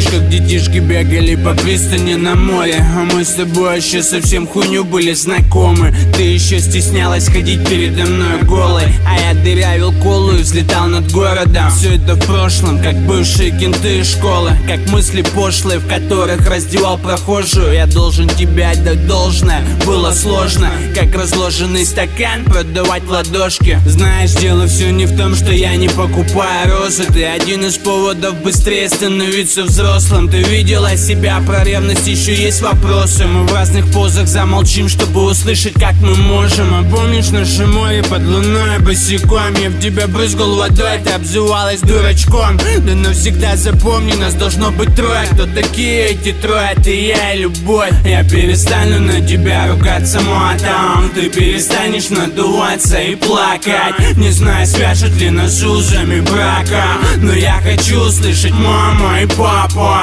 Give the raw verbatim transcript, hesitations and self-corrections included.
Помнишь, как детишки бегали по пристани на море, а мы с тобой еще совсем хуйню были знакомы. Ты еще стеснялась ходить передо мной голой, а я дырявил колу и взлетал над городом. Все это в прошлом, как бывшие кенты из школы, как мысли пошлые, в которых раздевал прохожую. Я должен тебе отдать должное, было сложно, как разложенный стакан продавать в ладошки. Знаешь, дело все не в том, что я не покупаю розы. Ты один из поводов быстрее становиться взрослым. Ты видела себя, про ревность еще есть вопросы. Мы в разных позах замолчим, чтобы услышать, как мы можем. А помнишь наше море под луной босиком? Я в тебя брызгал водой, ты обзывалась дурачком. Да навсегда запомни, нас должно быть трое. Кто такие эти трое? Ты, я и любовь. Я перестану на тебя ругаться матом, ты перестанешь надуваться и плакать. Не знаю, свяжут ли нас узами брака, но я хочу услышать мама и папа.